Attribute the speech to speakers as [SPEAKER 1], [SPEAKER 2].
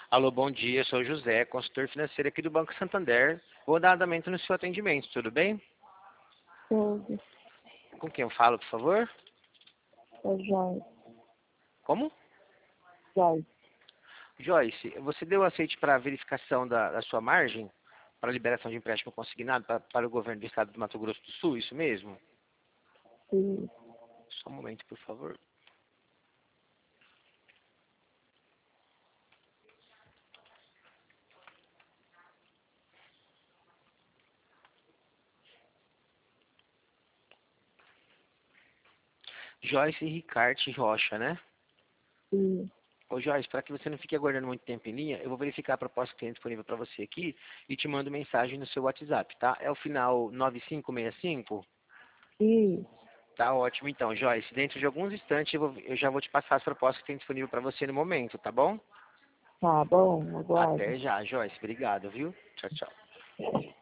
[SPEAKER 1] Alô, bom dia, eu sou o José, consultor financeiro aqui do Banco Santander. Vou dar andamento no seu atendimento, tudo bem?
[SPEAKER 2] Tudo.
[SPEAKER 1] Com quem eu falo, por favor?
[SPEAKER 2] É Joyce.
[SPEAKER 1] Como?
[SPEAKER 2] Joyce.
[SPEAKER 1] Joyce, você deu aceite para a verificação da sua margem para a liberação de empréstimo consignado para o governo do estado do Mato Grosso do Sul, isso mesmo?
[SPEAKER 2] Sim.
[SPEAKER 1] Só um momento, por favor. Joyce Ricarte Rocha, né?
[SPEAKER 2] Sim.
[SPEAKER 1] Ô Joyce, para que você não fique aguardando muito tempo em linha, eu vou verificar a proposta que tem disponível para você aqui e te mando mensagem no seu WhatsApp, tá? É o final 9565?
[SPEAKER 2] Sim.
[SPEAKER 1] Tá ótimo então, Joyce. Dentro de alguns instantes eu já vou te passar as propostas que tem disponível para você no momento, tá bom?
[SPEAKER 2] Tá bom, aguardo.
[SPEAKER 1] Até já, Joyce. Obrigado, viu? Tchau, tchau.